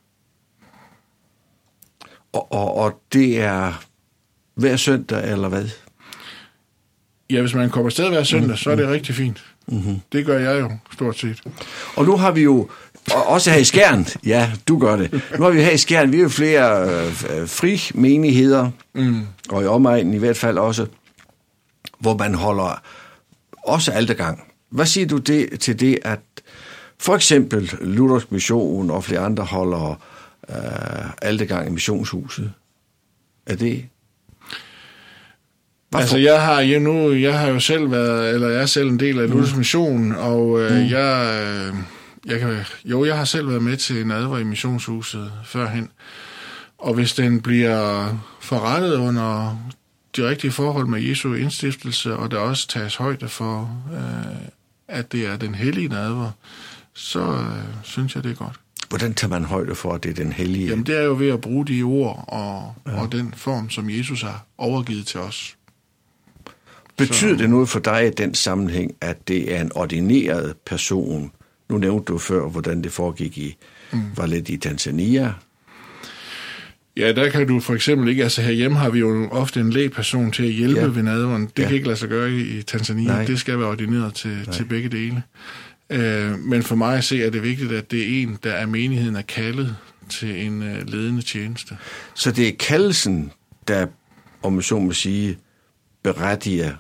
Og det er hver søndag, eller hvad? Ja, hvis man kommer afsted hver søndag, så er det rigtig fint. Mm-hmm. Det gør jeg jo, stort set. Og nu har vi jo, også her i Skjern, ja, du gør det. Nu har vi her i Skjern, vi er jo flere frimenigheder, og i omegnen i hvert fald også, hvor man holder også altergang. Hvad siger du til det, at for eksempel Luthersk Mission og flere andre holder altergang i missionshuset? Er det... Altså, jeg har jo selv været, eller jeg er selv en del af Luthersk Mission, og jeg har selv været med til nadver i missionshuset førhen. Og hvis den bliver forrettet under de rigtige forhold med Jesu indstiftelse, og der også tages højde for, at det er den hellige nadver, så synes jeg, det er godt. Hvordan tager man højde for, at det er den hellige? Jamen, det er jo ved at bruge de ord og den form, som Jesus har overgivet til os. Betyder det noget for dig i den sammenhæng, at det er en ordineret person? Nu nævnte du før, hvordan det foregik var lidt i Tanzania. Ja, der kan du for eksempel ikke, altså herhjemme har vi jo ofte en lægperson til at hjælpe ved nadveren. Det kan ikke lade sig gøre i Tanzania. Nej. Det skal være ordineret til begge dele. Men for mig at se, er det vigtigt, at det er en, der af menigheden er kaldet til en ledende tjeneste. Så det er kaldelsen, der, om man så må sige, berettiger,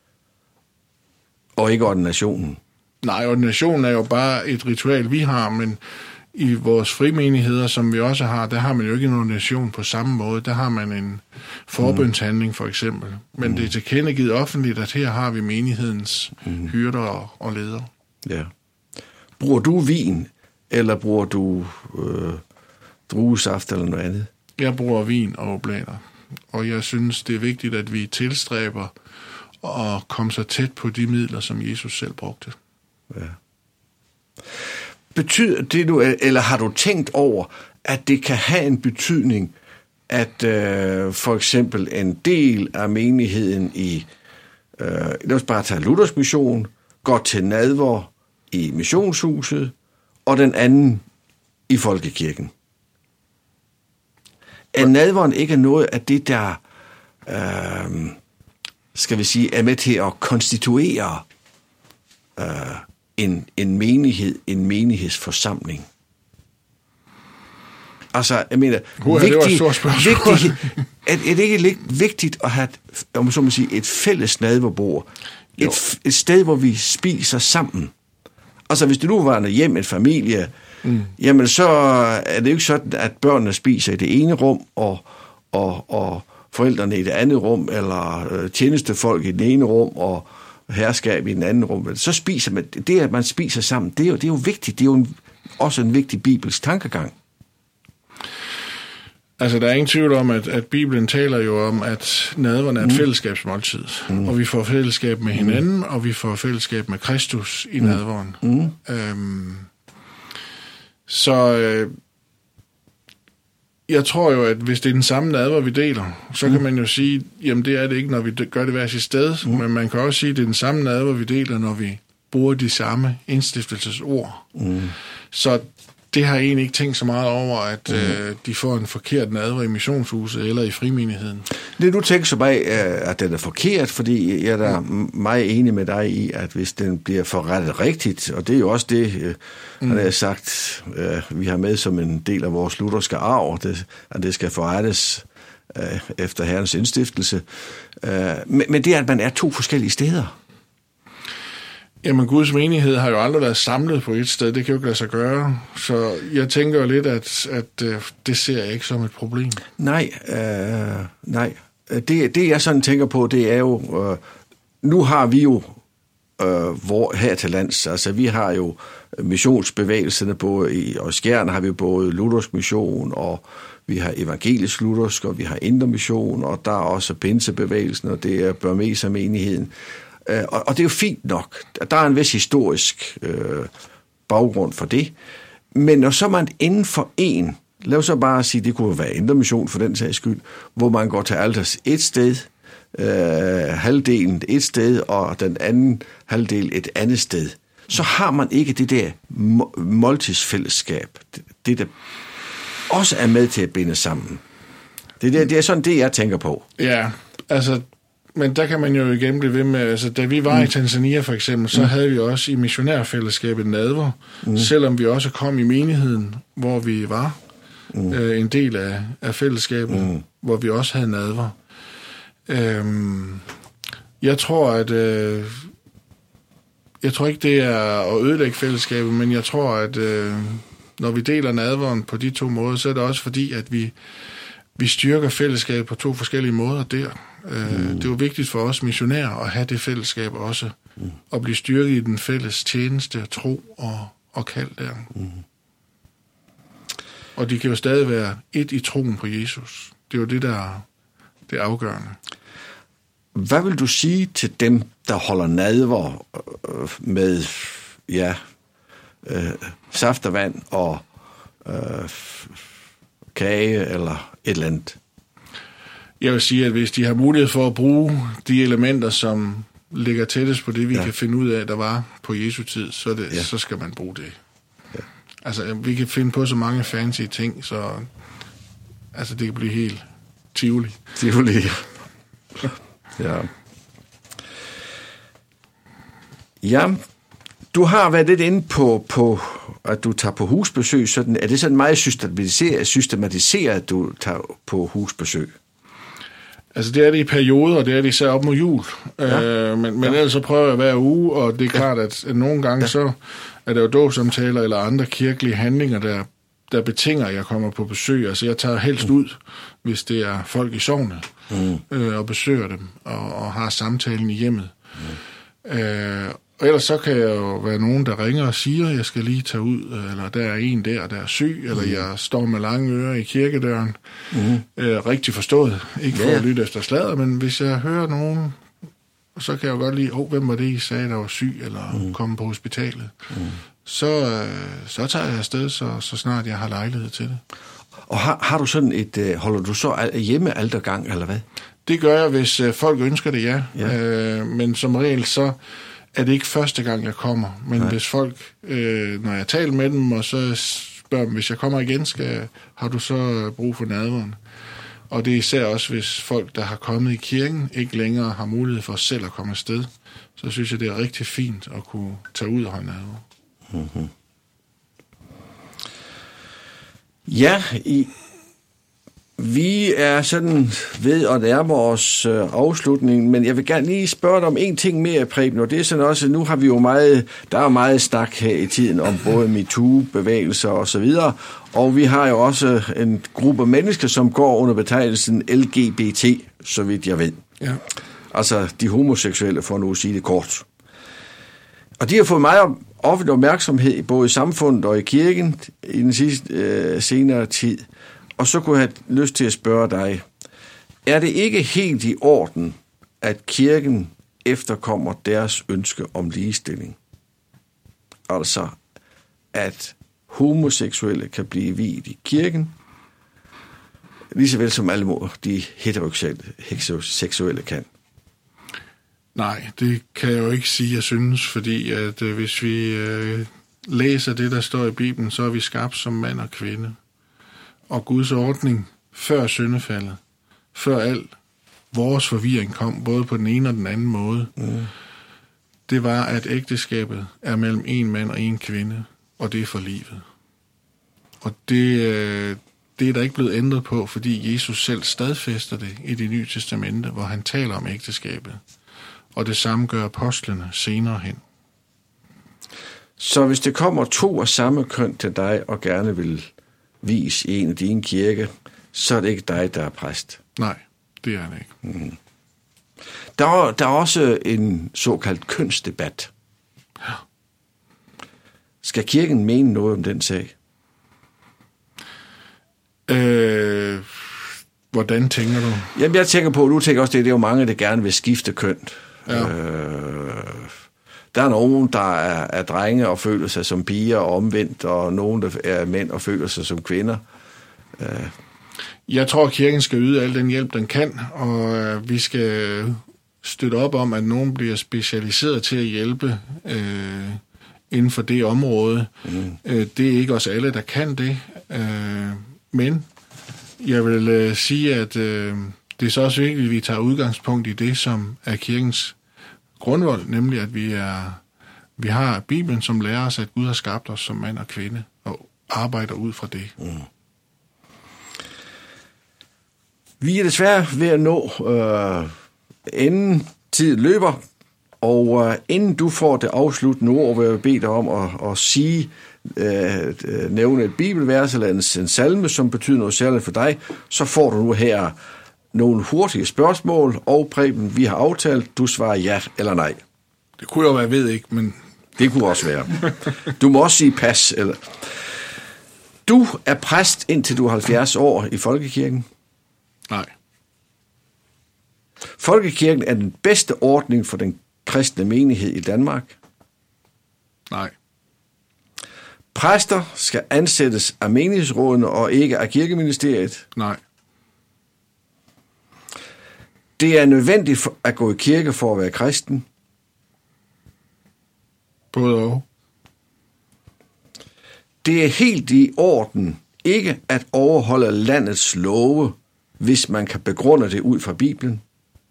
og ikke ordinationen? Nej, ordinationen er jo bare et ritual, vi har, men i vores frimenigheder, som vi også har, der har man jo ikke en ordination på samme måde. Der har man en forbønshandling, for eksempel. Men det er tilkendegivet offentligt, at her har vi menighedens hyrder og ledere. Ja. Bruger du vin, eller bruger du druesaft eller noget andet? Jeg bruger vin og oblater. Og jeg synes, det er vigtigt, at vi tilstræber at komme så tæt på de midler, som Jesus selv brugte. Ja. Betyder det nu, eller har du tænkt over, at det kan have en betydning, at for eksempel en del af menigheden i, lad os bare tage Luthersk Mission, går til nadver i missionshuset, og den anden i folkekirken? Er nadveren ikke noget af det, der, skal vi sige, er med til at konstituere en menighed, en menighedsforsamling? Altså, jeg mener, er det ikke vigtigt at have, om man så må sige, et fælles nadverbord? Et sted, hvor vi spiser sammen. Altså, hvis det nu var hjem en familie, jamen så er det jo ikke sådan, at børnene spiser i det ene rum, og forældrene i det andet rum, eller tjenestefolk i det ene rum, og herskab i den anden rum. Så spiser man, det at man spiser sammen, det er jo vigtigt. Det er jo også en vigtig bibelsk tankegang. Altså, der er ingen tvivl om, at Bibelen taler jo om, at nadveren er et fællesskabsmåltid. Og vi får fællesskab med hinanden, og vi får fællesskab med Kristus i nadveren. Jeg tror jo, at hvis det er den samme nadver, vi deler, så kan man jo sige, jamen det er det ikke, når vi gør det hver sit sted, men man kan også sige, at det er den samme nadver, vi deler, når vi bruger de samme indstiftelsesord. Så det har jeg egentlig ikke tænkt så meget over, at de får en forkert nadver i missionshuset eller i frimenigheden. Det du tænker så bag, at den er forkert, fordi jeg er da meget enig med dig i, at hvis den bliver forrettet rigtigt, og det er jo også det, han har sagt, vi har med som en del af vores lutherske arv, at det skal forrettes efter Herrens indstiftelse. Men det er, at man er to forskellige steder. Jamen, Guds menighed har jo aldrig været samlet på et sted. Det kan jo ikke lade sig gøre. Så jeg tænker jo lidt, at det ser jeg ikke som et problem. Nej. Det jeg sådan tænker på, det er jo... nu har vi jo her til lands, altså vi har jo missionsbevægelserne, både i Skjern har vi både Luthersk Mission, og vi har evangelisk luthersk, og vi har Indre Mission, og der er også pinsebevægelsen, og det er Burmeser-menigheden. Og det er jo fint nok. Der er en vis historisk baggrund for det. Men når så man inden for lad os så bare sige, det kunne være Indre Mission for den sags skyld, hvor man går til alters et sted, halvdelen et sted, og den anden halvdel et andet sted, så har man ikke det der måltidsfællesskab. Det, der også er med til at binde sammen. Det er sådan det, jeg tænker på. Ja, altså, men der kan man jo igen blive ved med, altså da vi var i Tanzania for eksempel, så havde vi også i missionærfællesskabet nadver, selvom vi også kom i menigheden, hvor vi var en del af fællesskabet, hvor vi også havde nadver. Jeg tror, ikke, det er at ødelægge fællesskabet, men jeg tror, at når vi deler nadveren på de 2 måder, så er det også fordi, at vi styrker fællesskabet på 2 forskellige måder der. Det er jo vigtigt for os missionærer at have det fællesskab også, og blive styrket i den fælles tjeneste, tro og kald der. Og de kan jo stadig være et i troen på Jesus. Det er jo det, der det er afgørende. Hvad vil du sige til dem, der holder nadver med saft og vand og kage eller et eller andet? Jeg vil sige, at hvis de har mulighed for at bruge de elementer, som ligger tættest på det, vi kan finde ud af, der var på Jesu tid, så skal man bruge det. Ja. Altså, vi kan finde på så mange fancy ting, så altså, det kan blive helt tivoli. Ja. Ja, du har været lidt inde på at du tager på husbesøg. Sådan, er det sådan meget systematiseret, at du tager på husbesøg? Altså det er det i perioder, og det er det især op mod jul. Men ellers så prøver jeg hver uge, og det er klart, at nogle gange så er der jo dåbssamtaler eller andre kirkelige handlinger, der betinger, at jeg kommer på besøg. Altså jeg tager helst ud, hvis det er folk i sognet, og besøger dem, og har samtalen i hjemmet. Og ellers så kan jeg jo være nogen, der ringer og siger, at jeg skal lige tage ud, eller der er en der er syg, eller jeg står med lange ører i kirkedøren. Rigtig forstået. Ikke for at lytte efter sladder, men hvis jeg hører nogen, så kan jeg jo godt lide, hvem var det, I sagde, der var syg, eller komme på hospitalet. Så tager jeg afsted, så snart jeg har lejlighed til det. Og har du sådan et, holder du så hjemme altergang, eller hvad? Det gør jeg, hvis folk ønsker det, ja. Men som regel, så er det ikke første gang, jeg kommer. Men hvis folk, når jeg taler med dem, og så spørger dem, hvis jeg kommer igen, har du så brug for nadveren? Og det er især også, hvis folk, der har kommet i kirken, ikke længere har mulighed for selv at komme afsted. Så synes jeg, det er rigtig fint at kunne tage ud og holde nadver. Mm-hmm. Ja, vi er sådan ved at nærme os afslutningen, men jeg vil gerne lige spørge dig om en ting mere, Preben, og det er sådan også, nu har vi jo der er meget snak her i tiden om både MeToo-bevægelser og så videre, og vi har jo også en gruppe mennesker, som går under betegnelsen LGBT, så vidt jeg ved. Ja. Altså de homoseksuelle, for nu at sige det kort. Og de har fået meget offentlig opmærksomhed både i samfundet og i kirken i den sidste senere tid. Og så kunne jeg have lyst til at spørge dig, er det ikke helt i orden, at kirken efterkommer deres ønske om ligestilling? Altså, at homoseksuelle kan blive viet i kirken, lige så vel som alle de heteroseksuelle kan? Nej, det kan jeg jo ikke sige, jeg synes, fordi at hvis vi læser det, der står i Bibelen, så er vi skabt som mand og kvinde. Og Guds ordning før syndefaldet, før al vores forvirring kom, både på den ene og den anden måde, det var, at ægteskabet er mellem en mand og en kvinde, og det er for livet. Og det er der ikke blevet ændret på, fordi Jesus selv stadfæster det i Det Nye Testamente, hvor han taler om ægteskabet. Og det samme gør apostlene senere hen. Så hvis det kommer 2 af samme køn til dig og gerne vil vis i en af dine kirke, så er det ikke dig, der er præst. Nej, det er det ikke. Mm. Der er også en såkaldt kønsdebat. Ja. Skal kirken mene noget om den sag? Hvordan tænker du? Jamen, jeg tænker på, du tænker også, det er jo mange, der gerne vil skifte køn. Ja. Der er nogen, der er drenge og føler sig som piger og omvendt, og nogen, der er mænd og føler sig som kvinder. Jeg tror, at kirken skal yde al den hjælp, den kan, og vi skal støtte op om, at nogen bliver specialiseret til at hjælpe inden for det område. Det er ikke os alle, der kan det. Men jeg vil sige, at det er så også vigtigt, at vi tager udgangspunkt i det, som er kirkens grundvold, nemlig at vi har Bibelen, som lærer os, at Gud har skabt os som mand og kvinde, og arbejder ud fra det. Vi er desværre ved at nå inden tid løber, og inden du får det afsluttende ord, vil jeg bede dig om at sige, nævne et bibelvers eller en salme, som betyder noget særligt for dig, så får du nu her nogle hurtige spørgsmål, og Preben, vi har aftalt, du svarer ja eller nej. Det kunne jo være, jeg ved ikke, men... Det kunne også være. Du må også sige pas. Eller... Du er præst indtil du er 70 år i folkekirken. Nej. Folkekirken er den bedste ordning for den kristne menighed i Danmark. Nej. Præster skal ansættes af menighedsrådene og ikke af kirkeministeriet. Nej. Det er nødvendigt at gå i kirke for at være kristen. Både og. Det er helt i orden ikke at overholde landets love, hvis man kan begrunde det ud fra Bibelen.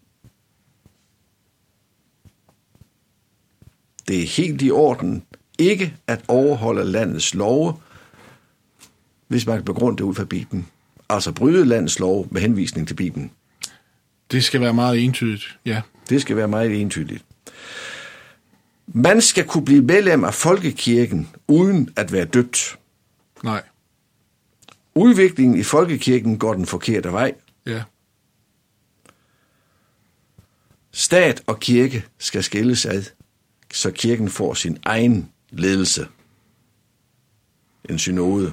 Det er helt i orden ikke at overholde landets love, hvis man kan begrunde det ud fra Bibelen. Altså bryde landets lov med henvisning til Bibelen. Det skal være meget entydigt, ja. Det skal være meget entydigt. Man skal kunne blive medlem af folkekirken uden at være døbt. Nej. Udviklingen i folkekirken går den forkerte vej. Ja. Stat og kirke skal skilles ad, så kirken får sin egen ledelse. En synode.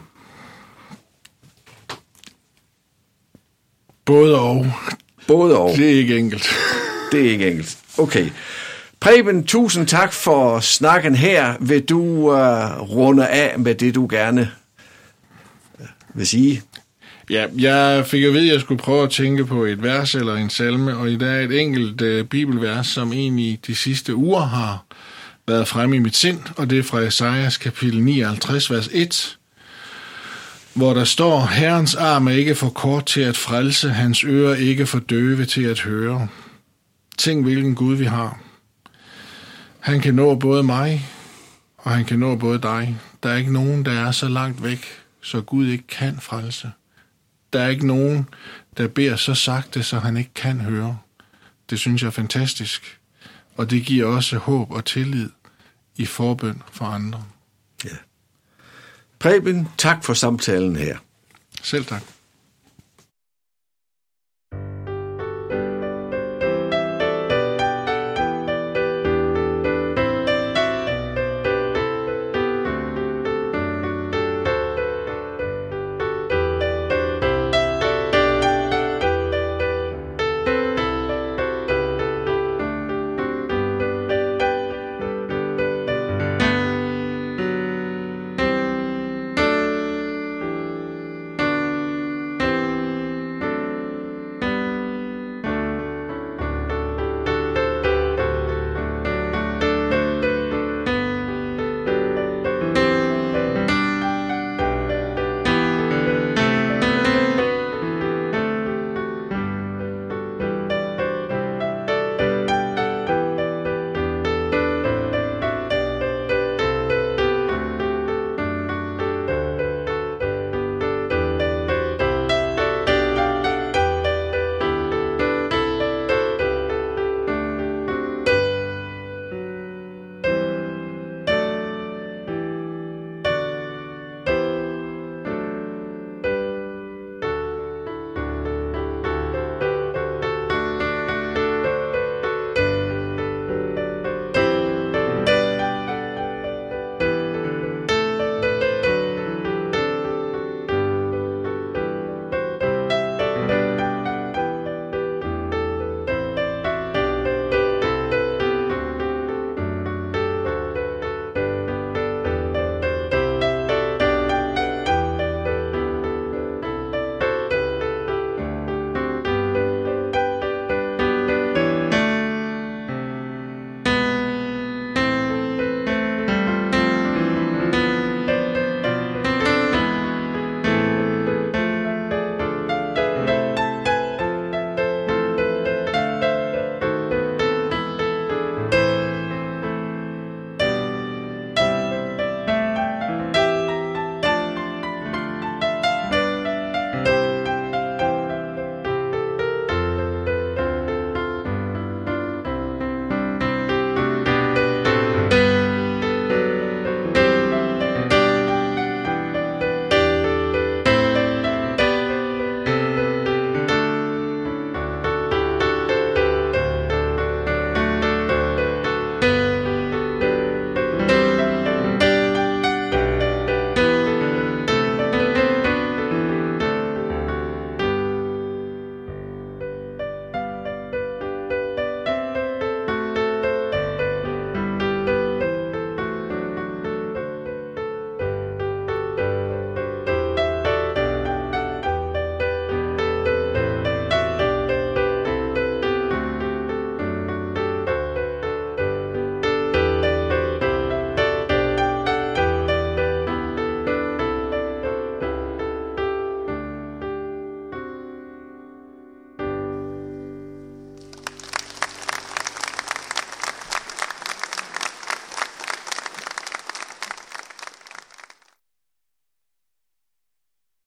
Både og. Både og. Det er ikke enkelt. Det er ikke enkelt. Okay. Preben, tusind tak for snakken her. Vil du runde af med det, du gerne vil sige? Ja, jeg fik at vide, at jeg skulle prøve at tænke på et vers eller en salme, og i dag er et enkelt bibelvers, som egentlig de sidste uger har været fremme i mit sind, og det er fra Esajas kapitel 59, vers 1, hvor der står, Herrens arm er ikke for kort til at frelse, hans ører ikke for døve til at høre. Tænk, hvilken Gud vi har. Han kan nå både mig, og han kan nå både dig. Der er ikke nogen, der er så langt væk, så Gud ikke kan frelse. Der er ikke nogen, der beder så sagte, så han ikke kan høre. Det synes jeg er fantastisk, og det giver også håb og tillid i forbøn for andre. Ja. Preben, tak for samtalen her. Selv tak.